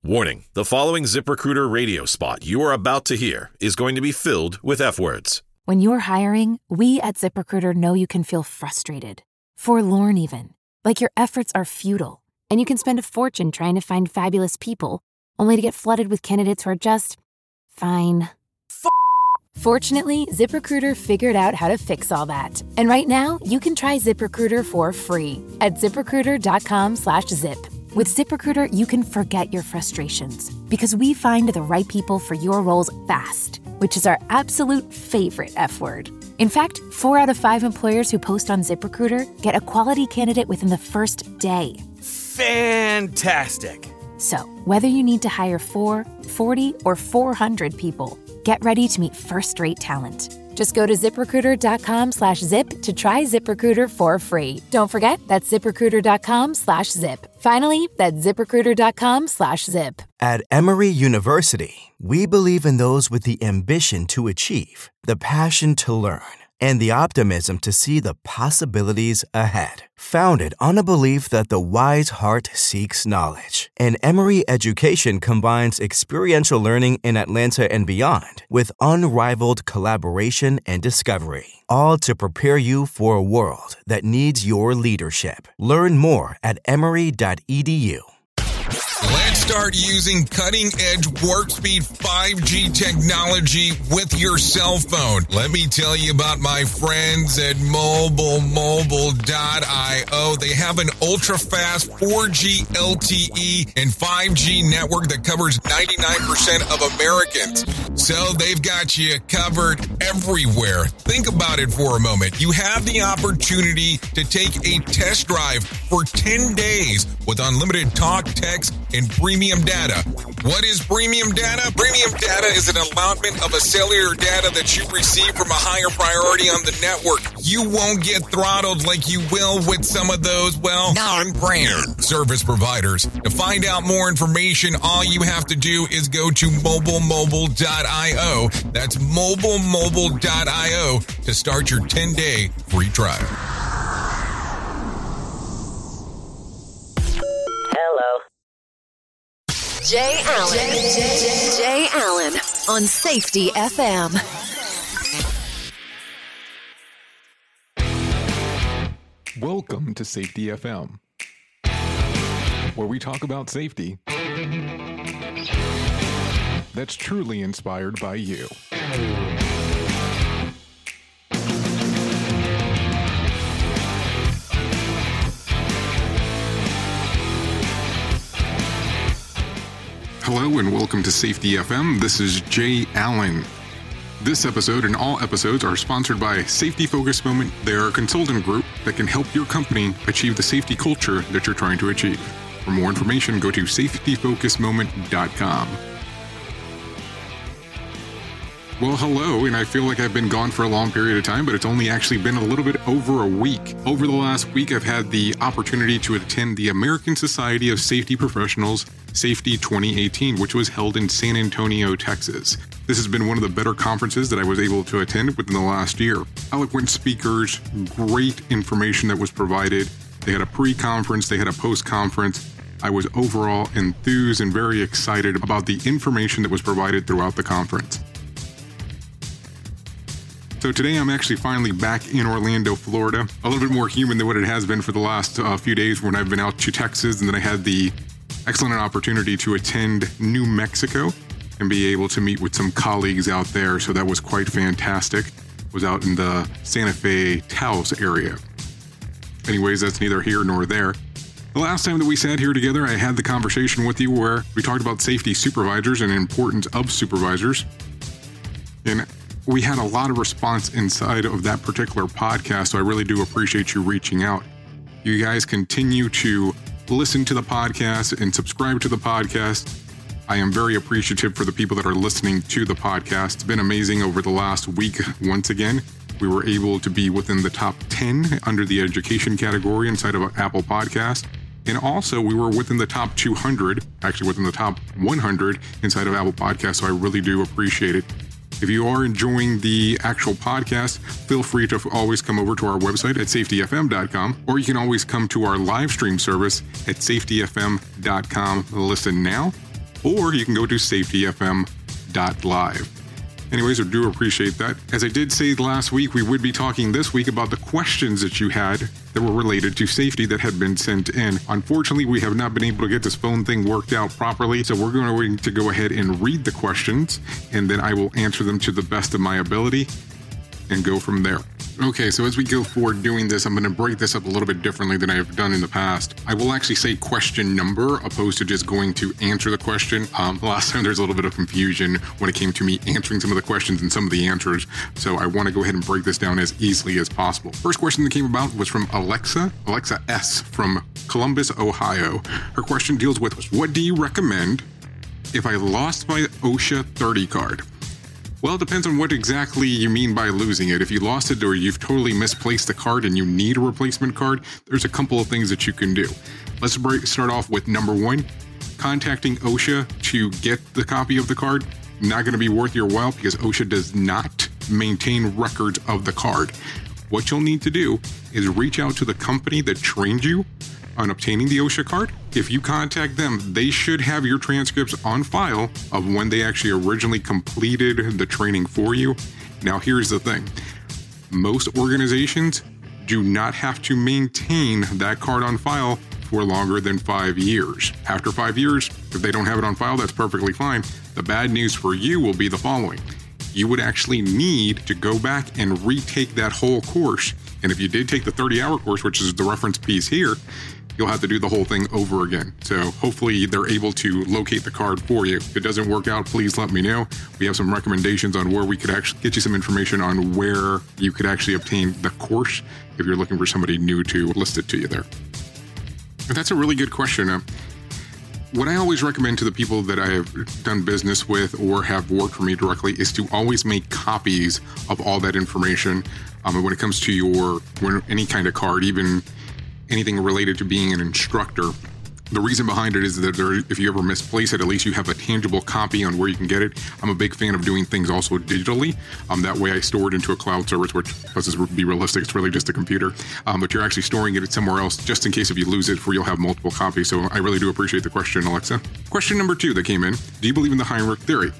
Warning, the following ZipRecruiter radio spot you are about to hear is going to be filled with F-words. When you're hiring, we at ZipRecruiter know you can feel frustrated, forlorn even, like your efforts are futile, and you can spend a fortune trying to find fabulous people, only to get flooded with candidates who are just fine. Fortunately, ZipRecruiter figured out how to fix all that. And right now, you can try ZipRecruiter for free at ZipRecruiter.com/zip. With ZipRecruiter, you can forget your frustrations because we find the right people for your roles fast, which is our absolute favorite F word. In fact, 4 out of 5 employers who post on ZipRecruiter get a quality candidate within the first day. Fantastic. So, whether you need to hire 4, 40, or 400 people, get ready to meet first-rate talent. Just go to ZipRecruiter.com/zip to try ZipRecruiter for free. Don't forget, that's ZipRecruiter.com/zip. Finally, that's ZipRecruiter.com/zip. At Emory University, we believe in those with the ambition to achieve, the passion to learn, and the optimism to see the possibilities ahead. Founded on a belief that the wise heart seeks knowledge, and Emory education combines experiential learning in Atlanta and beyond with unrivaled collaboration and discovery, all to prepare you for a world that needs your leadership. Learn more at emory.edu. Let's start using cutting-edge warp speed 5G technology with your cell phone. Let me tell you about my friends at mobilemobile.io. They have an ultra-fast 4G LTE and 5G network that covers 99% of Americans. So they've got you covered everywhere. Think about it for a moment. You have the opportunity to take a test drive for 10 days with unlimited talk, text, and premium data. What is premium data? Premium data is an allotment of a cellular data that you receive from a higher priority on the network. You won't get throttled like you will with some of those, non-brand service providers. To find out more information, all you have to do is go to mobilemobile.io. That's mobilemobile.io to start your 10-day free trial. Jay Allen on Safety FM. Welcome to Safety FM, where we talk about safety that's truly inspired by you. Hello and welcome to Safety FM. This is Jay Allen. This episode and all episodes are sponsored by Safety Focus Moment. They are a consultant group that can help your company achieve the safety culture that you're trying to achieve. For more information, go to safetyfocusmoment.com. Well, hello, and I feel like I've been gone for a long period of time, but it's only actually been a little bit over a week. Over the last week, I've had the opportunity to attend the American Society of Safety Professionals Safety 2018, which was held in San Antonio, Texas. This has been one of the better conferences that I was able to attend within the last year. Eloquent speakers, great information that was provided. They had a pre-conference, they had a post-conference. I was overall enthused and very excited about the information that was provided throughout the conference. So today I'm actually finally back in Orlando, Florida. A little bit more human than what it has been for the last few days when I've been out to Texas, and then I had the excellent opportunity to attend New Mexico and be able to meet with some colleagues out there. So that was quite fantastic. Was out in the Santa Fe Taos area. Anyways, that's neither here nor there. The last time that we sat here together, I had the conversation with you where we talked about safety supervisors and the importance of supervisors. And we had a lot of response inside of that particular podcast, so I really do appreciate you reaching out. You guys continue to listen to the podcast and subscribe to the podcast. I am very appreciative for the people that are listening to the podcast. It's been amazing over the last week. Once again, we were able to be within the top 10 under the education category inside of Apple Podcast. And also we were within the top 200, actually within the top 100 inside of Apple Podcast. So I really do appreciate it. If you are enjoying the actual podcast, feel free to always come over to our website at safetyfm.com, or you can always come to our live stream service at safetyfm.com. Listen now. or you can go to safetyfm.live. Anyways, I do appreciate that. As I did say last week, we would be talking this week about the questions that you had that were related to safety that had been sent in. Unfortunately, we have not been able to get this phone thing worked out properly, so we're going to go ahead and read the questions, and then I will answer them to the best of my ability and go from there. Okay, so as we go forward doing this, I'm going to break this up a little bit differently than I've done in the past. I will actually say question number opposed to just going to answer the question. Last time there's a little bit of confusion when it came to me answering some of the questions and some of the answers, so I want to go ahead and break this down as easily as possible. First question that came about was from Alexa S. from Columbus, Ohio. Her question deals with, what do you recommend if I lost my OSHA 30 card? Well, it depends on what exactly you mean by losing it. If you lost it or you've totally misplaced the card and you need a replacement card, there's a couple of things that you can do. Let's start off with number one. Contacting OSHA to get the copy of the card, not going to be worth your while because OSHA does not maintain records of the card. What you'll need to do is reach out to the company that trained you on obtaining the OSHA card. If you contact them, they should have your transcripts on file of when they actually originally completed the training for you. Now, here's the thing. Most organizations do not have to maintain that card on file for longer than 5 years. After 5 years, if they don't have it on file, that's perfectly fine. The bad news for you will be the following. You would actually need to go back and retake that whole course. And if you did take the 30-hour course, which is the reference piece here, you'll have to do the whole thing over again. So hopefully they're able to locate the card for you. If it doesn't work out, please let me know. We have some recommendations on where we could actually get you some information on where you could actually obtain the course if you're looking for somebody new to list it to you there. And that's a really good question. What I always recommend to the people that I have done business with or have worked for me directly is to always make copies of all that information. When it comes to any kind of card, even anything related to being an instructor. The reason behind it is that if you ever misplace it, at least you have a tangible copy on where you can get it. I'm a big fan of doing things also digitally. That way I store it into a cloud service, which, let's be realistic, it's really just a computer. But you're actually storing it somewhere else just in case if you lose it, you'll have multiple copies. So I really do appreciate the question, Alexa. Question number 2 that came in. Do you believe in the Heinrich theory?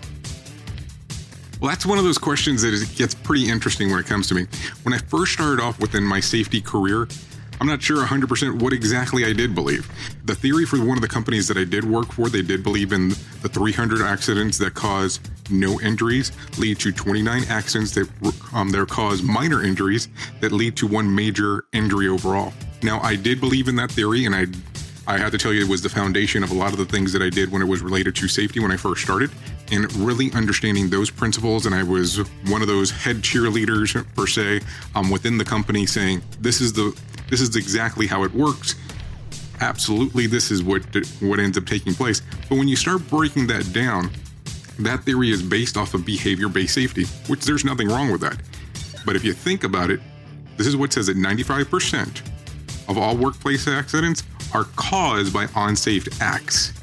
Well, that's one of those questions that gets pretty interesting when it comes to me. When I first started off within my safety career, I'm not sure 100% what exactly I did believe. The theory for one of the companies that I did work for, they did believe in the 300 accidents that cause no injuries lead to 29 accidents that cause minor injuries that lead to 1 major injury overall. Now, I did believe in that theory, and I have to tell you, it was the foundation of a lot of the things that I did when it was related to safety when I first started, and really understanding those principles. And I was one of those head cheerleaders, per se, within the company saying, this is exactly how it works. Absolutely, this is what ends up taking place. But when you start breaking that down, that theory is based off of behavior-based safety, which there's nothing wrong with that. But if you think about it, this is what says that 95% of all workplace accidents are caused by unsafe acts.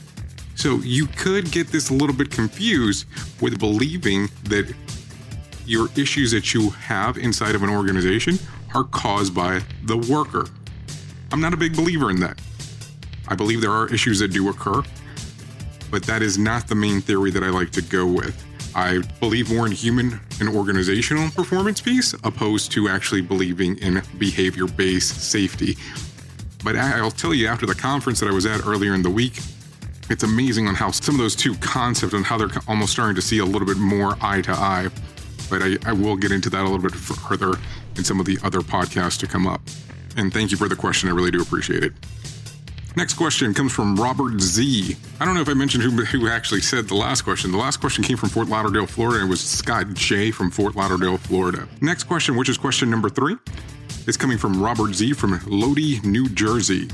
So you could get this a little bit confused with believing that your issues that you have inside of an organization are caused by the worker. I'm not a big believer in that. I believe there are issues that do occur, but that is not the main theory that I like to go with. I believe more in human and organizational performance piece opposed to actually believing in behavior-based safety. But I'll tell you, after the conference that I was at earlier in the week, it's amazing on how some of those two concepts and how they're almost starting to see a little bit more eye to eye. But I will get into that a little bit further in some of the other podcasts to come up. And thank you for the question. I really do appreciate it. Next question comes from Robert Z. I don't know if I mentioned who actually said the last question. The last question came from Fort Lauderdale, Florida, and it was Scott J. from Fort Lauderdale, Florida. Next question, which is question number 3, is coming from Robert Z. from Lodi, New Jersey.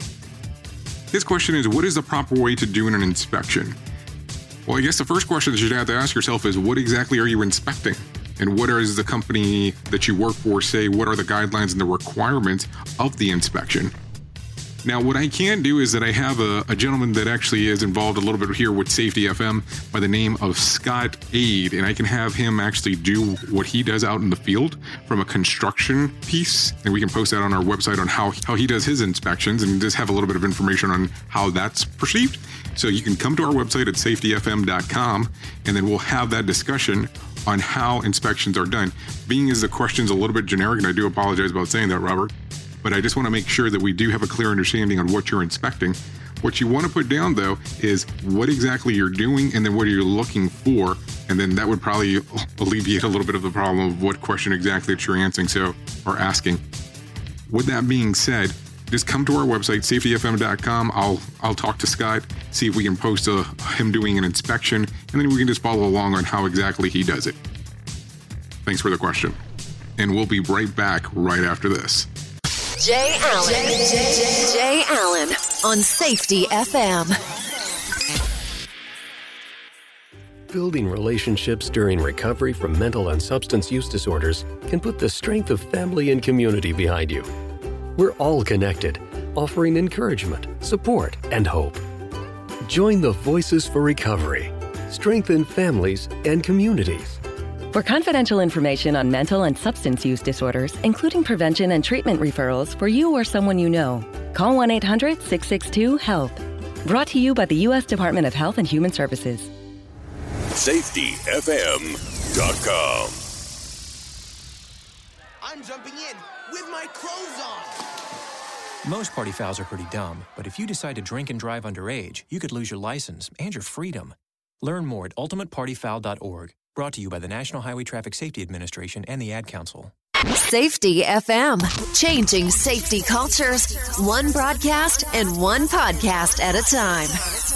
His question is, what is the proper way to do an inspection? Well, I guess the first question that you'd have to ask yourself is, what exactly are you inspecting? And what is the company that you work for say? What are the guidelines and the requirements of the inspection? Now, what I can do is that I have a gentleman that actually is involved a little bit here with Safety FM by the name of Scott Aid, and I can have him actually do what he does out in the field from a construction piece, and we can post that on our website on how he does his inspections and just have a little bit of information on how that's perceived. So you can come to our website at safetyfm.com, and then we'll have that discussion on how inspections are done. Being as the question's a little bit generic, and I do apologize about saying that, Robert, but I just want to make sure that we do have a clear understanding on what you're inspecting. What you want to put down, though, is what exactly you're doing and then what are you looking for. And then that would probably alleviate a little bit of the problem of what question exactly that you're answering, or asking. With that being said, just come to our website, safetyfm.com. I'll talk to Scott, see if we can post him doing an inspection, and then we can just follow along on how exactly he does it. Thanks for the question. And we'll be right back right after this. Jay Allen. Jay Allen on Safety FM. Building relationships during recovery from mental and substance use disorders can put the strength of family and community behind you. We're all connected, offering encouragement, support, and hope. Join the Voices for Recovery. Strengthen families and communities. For confidential information on mental and substance use disorders, including prevention and treatment referrals for you or someone you know, call 1-800-662-HELP. Brought to you by the U.S. Department of Health and Human Services. SafetyFM.com. I'm jumping in with my clothes on. Most party fouls are pretty dumb, but if you decide to drink and drive underage, you could lose your license and your freedom. Learn more at ultimatepartyfoul.org. Brought to you by the National Highway Traffic Safety Administration and the Ad Council. Safety FM, changing safety cultures, one broadcast and one podcast at a time.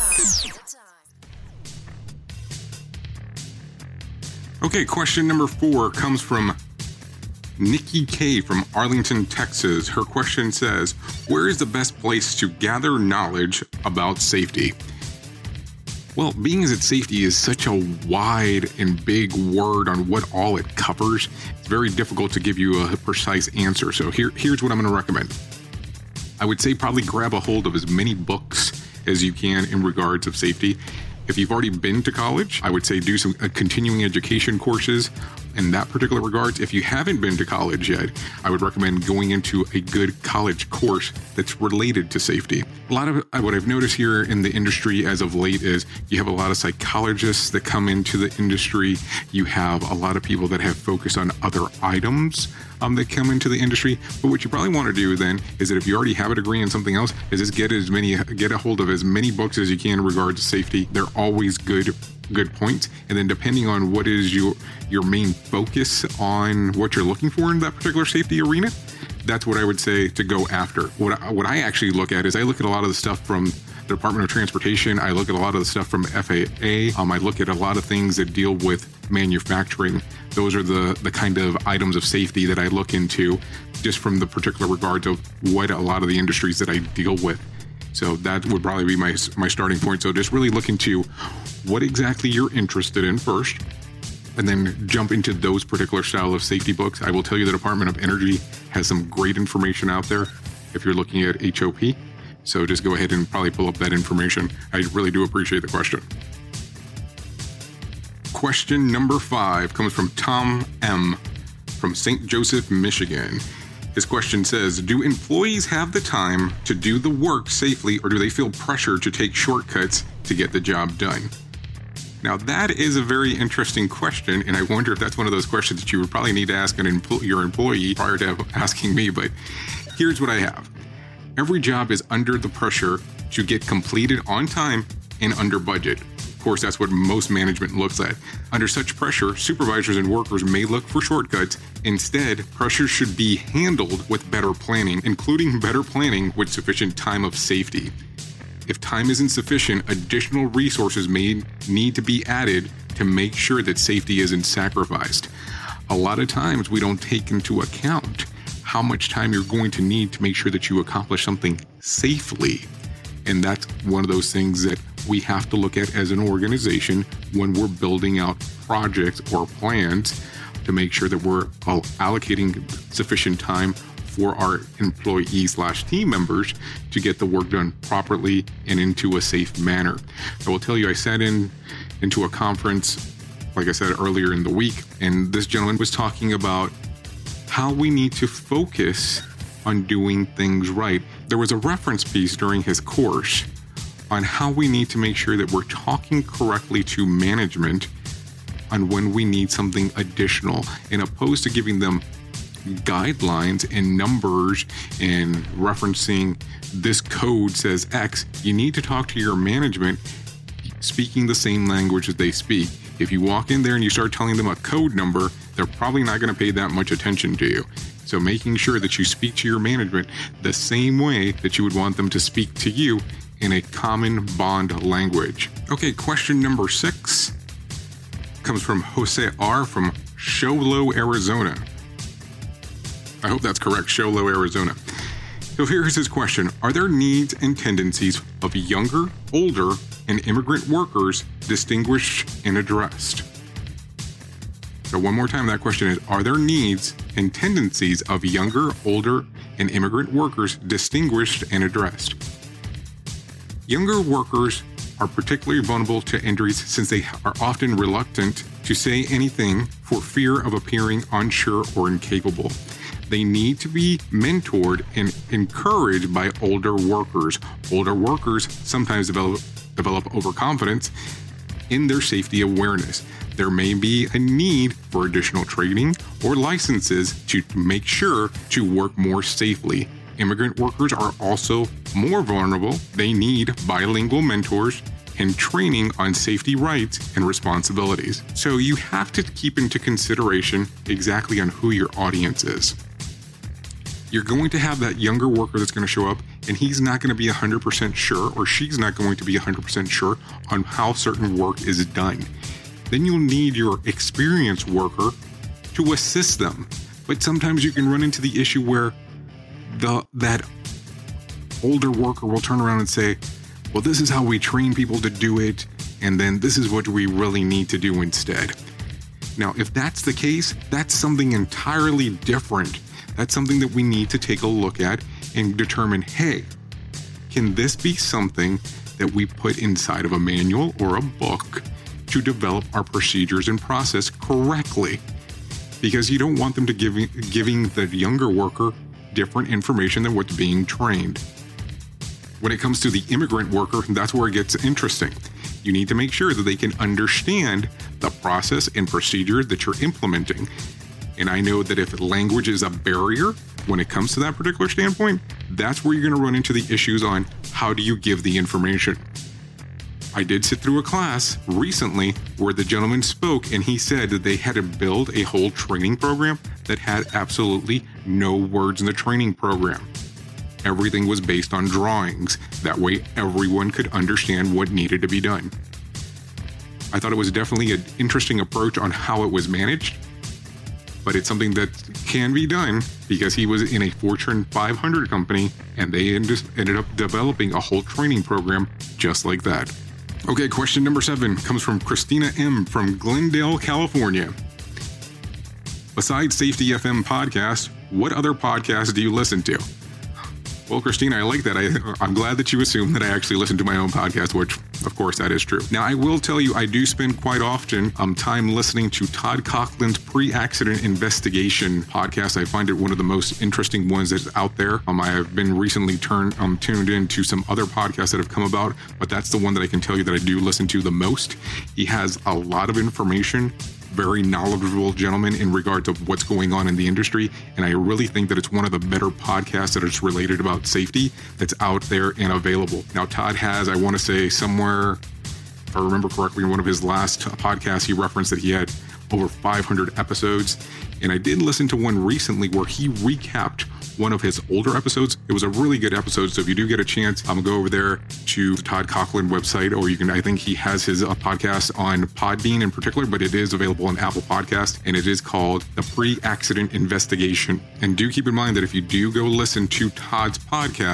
Okay, question number 4 comes from Nikki K from Arlington, Texas. Her question says, where is the best place to gather knowledge about safety? Well, being as that safety is such a wide and big word on what all it covers, it's very difficult to give you a precise answer. So here's what I'm going to recommend. I would say probably grab a hold of as many books as you can in regards of safety. If you've already been to college, I would say do some continuing education courses in that particular regard. If you haven't been to college yet, I would recommend going into a good college course that's related to safety. A lot of what I've noticed here in the industry as of late is you have a lot of psychologists that come into the industry. You have a lot of people that have focused on other items that come into the industry. But what you probably want to do then is that if you already have a degree in something else, is just get a hold of as many books as you can in regards to safety. They're always good points. And then depending on what is your main focus on what you're looking for in that particular safety arena, that's what I would say to go after. What I actually look at is I look at a lot of the stuff from the Department of Transportation. I look at a lot of the stuff from FAA. I look at a lot of things that deal with manufacturing. Those are the kind of items of safety that I look into just from the particular regards of what a lot of the industries that I deal with. So that would probably be my starting point. So just really look into what exactly you're interested in first, and then jump into those particular style of safety books. I will tell you the Department of Energy has some great information out there if you're looking at HOP. So just go ahead and probably pull up that information. I really do appreciate the question. Question number 5 comes from Tom M. from St. Joseph, Michigan. His question says, do employees have the time to do the work safely, or do they feel pressure to take shortcuts to get the job done? Now, that is a very interesting question, and I wonder if that's one of those questions that you would probably need to ask your employee prior to asking me, but here's what I have. Every job is under the pressure to get completed on time and under budget. Of course, that's what most management looks at. Under such pressure, supervisors and workers may look for shortcuts. Instead, pressure should be handled with better planning, including better planning with sufficient time of safety. If time isn't sufficient, additional resources may need to be added to make sure that safety isn't sacrificed. A lot of times we don't take into account how much time you're going to need to make sure that you accomplish something safely. And that's one of those things that we have to look at as an organization when we're building out projects or plans to make sure that we're allocating sufficient time for our employees/team members to get the work done properly and into a safe manner. I will tell you, I sat into a conference, like I said earlier in the week, and this gentleman was talking about how we need to focus on doing things right. There was a reference piece during his course on how we need to make sure that we're talking correctly to management on when we need something additional, and opposed to giving them guidelines and numbers and referencing this code says X. You need to talk to your management speaking the same language that they speak. If you walk in there and you start telling them a code number, they're probably not going to pay that much attention to you. So making sure that you speak to your management the same way that you would want them to speak to you in a common bond language. Okay, question number 6 comes from Jose R. from Sholo, Arizona. I hope that's correct, Sholo, Arizona. So here's his question. Are there needs and tendencies of younger, older, and immigrant workers distinguished and addressed? So one more time, that question is, are there needs and tendencies of younger, older, and immigrant workers distinguished and addressed? Younger workers are particularly vulnerable to injuries since they are often reluctant to say anything for fear of appearing unsure or incapable. They need to be mentored and encouraged by older workers. Older workers sometimes develop overconfidence in their safety awareness. There may be a need for additional training or licenses to make sure to work more safely. Immigrant workers are also more vulnerable. They need bilingual mentors and training on safety rights and responsibilities. So you have to keep into consideration exactly on who your audience is. You're going to have that younger worker that's going to show up, and he's not going to be 100% sure, or she's not going to be 100% sure on how certain work is done. Then you'll need your experienced worker to assist them. But sometimes you can run into the issue where that older worker will turn around and say, well, this is how we train people to do it, and then this is what we really need to do instead. Now, if that's the case, that's something entirely different. That's something that we need to take a look at and determine, hey, can this be something that we put inside of a manual or a book to develop our procedures and process correctly? Because you don't want them to giving the younger worker different information than what's being trained. When it comes to the immigrant worker, that's where it gets interesting. You need to make sure that they can understand the process and procedure that you're implementing. And I know that if language is a barrier when it comes to that particular standpoint, that's where you're going to run into the issues on how do you give the information. I did sit through a class recently where the gentleman spoke, and he said that they had to build a whole training program that had absolutely no words in the training program. Everything was based on drawings. That way everyone could understand what needed to be done. I thought it was definitely an interesting approach on how it was managed, but it's something that can be done because he was in a Fortune 500 company and they ended up developing a whole training program just like that. Okay, question number 7 comes from Christina M. from Glendale, California. Besides Safety FM podcast, what other podcasts do you listen to? Well, Christina, I like that. I'm glad that you assume that I actually listen to my own podcast, which, of course, that is true. Now, I will tell you, I do spend quite often time listening to Todd Coughlin's Pre-Accident Investigation podcast. I find it one of the most interesting ones that's out there. I have been recently tuned into some other podcasts that have come about, but that's the one that I can tell you that I do listen to the most. He has a lot of information. Very knowledgeable gentleman in regard to what's going on in the industry. And I really think that it's one of the better podcasts that is related about safety that's out there and available. Now, Todd has, I want to say somewhere, if I remember correctly, in one of his last podcasts, he referenced that he had over 500 episodes. And I did listen to one recently where he recapped one of his older episodes. It was a really good episode. So if you do get a chance, I'm gonna go over there to the Todd Coughlin website, or you can, I think he has his podcast on Podbean in particular, but it is available on Apple Podcast, and it is called The Pre-Accident Investigation. And do keep in mind that if you do go listen to Todd's podcast,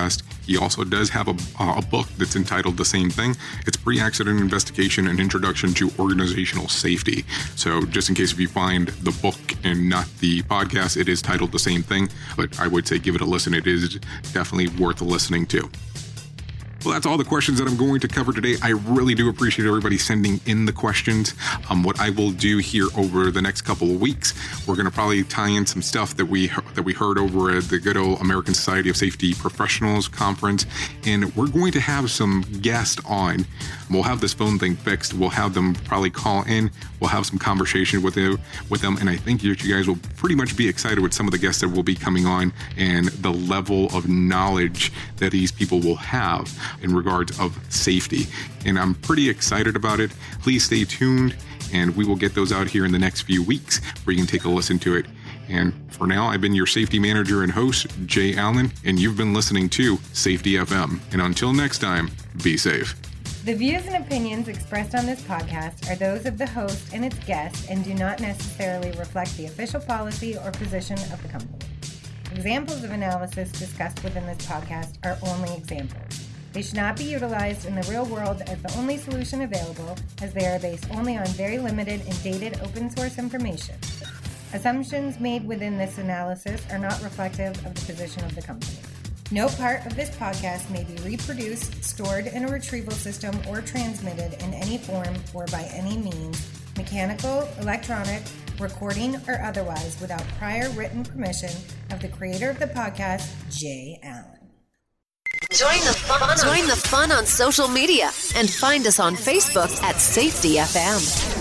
He also does have a book that's entitled the same thing. It's Pre-Accident Investigation and Introduction to Organizational Safety. So just in case if you find the book and not the podcast, it is titled the same thing, but I would say give it a listen. It is definitely worth listening to. Well, that's all the questions that I'm going to cover today. I really do appreciate everybody sending in the questions. What I will do here over the next couple of weeks, we're going to probably tie in some stuff that we heard over at the good old American Society of Safety Professionals Conference, and we're going to have some guests on. We'll have this phone thing fixed. We'll have them probably call in. We'll have some conversation with them, and I think you guys will pretty much be excited with some of the guests that will be coming on and the level of knowledge that these people will have in regards of safety. And I'm pretty excited about it. Please stay tuned, and we will get those out here in the next few weeks where you can take a listen to it. And for now, I've been your safety manager and host, Jay Allen, and you've been listening to Safety FM. And until next time, be safe. The views and opinions expressed on this podcast are those of the host and its guests and do not necessarily reflect the official policy or position of the company. Examples of analysis discussed within this podcast are only examples. They should not be utilized in the real world as the only solution available, as they are based only on very limited and dated open source information. Assumptions made within this analysis are not reflective of the position of the company. No part of this podcast may be reproduced, stored in a retrieval system, or transmitted in any form or by any means, mechanical, electronic, recording, or otherwise, without prior written permission of the creator of the podcast, Jay Allen. Join the fun on social media and find us on Facebook at Safety FM.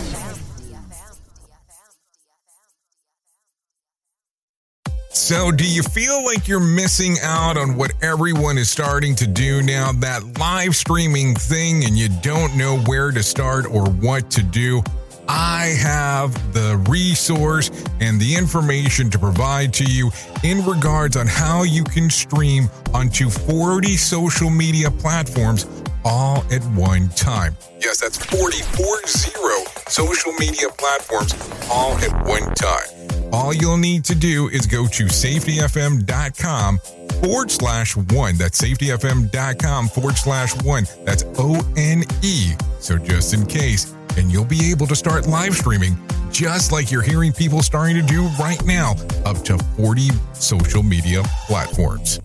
So do you feel like you're missing out on what everyone is starting to do now, that live streaming thing, and you don't know where to start or what to do? I have the resource and the information to provide to you in regards on how you can stream onto 40 social media platforms all at one time. Yes, that's 40 social media platforms all at one time. All you'll need to do is go to safetyfm.com/1. That's safetyfm.com/1. That's ONE. So just in case, and you'll be able to start live streaming just like you're hearing people starting to do right now, up to 40 social media platforms.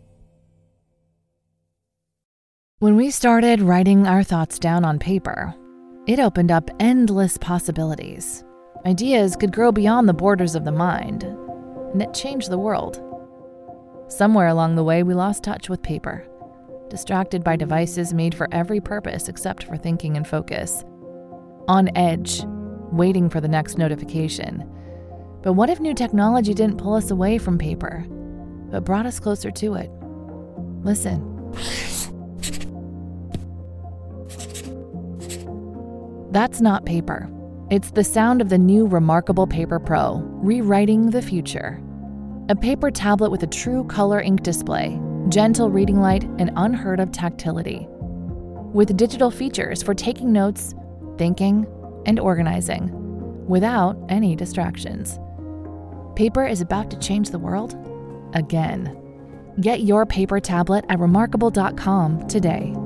When we started writing our thoughts down on paper, it opened up endless possibilities. Ideas could grow beyond the borders of the mind, and it changed the world. Somewhere along the way, we lost touch with paper, distracted by devices made for every purpose except for thinking and focus. On edge, waiting for the next notification. But what if new technology didn't pull us away from paper, but brought us closer to it? Listen. That's not paper. It's the sound of the new Remarkable Paper Pro, rewriting the future. A paper tablet with a true color ink display, gentle reading light, and unheard of tactility. With digital features for taking notes, thinking, and organizing, without any distractions. Paper is about to change the world again. Get your paper tablet at remarkable.com today.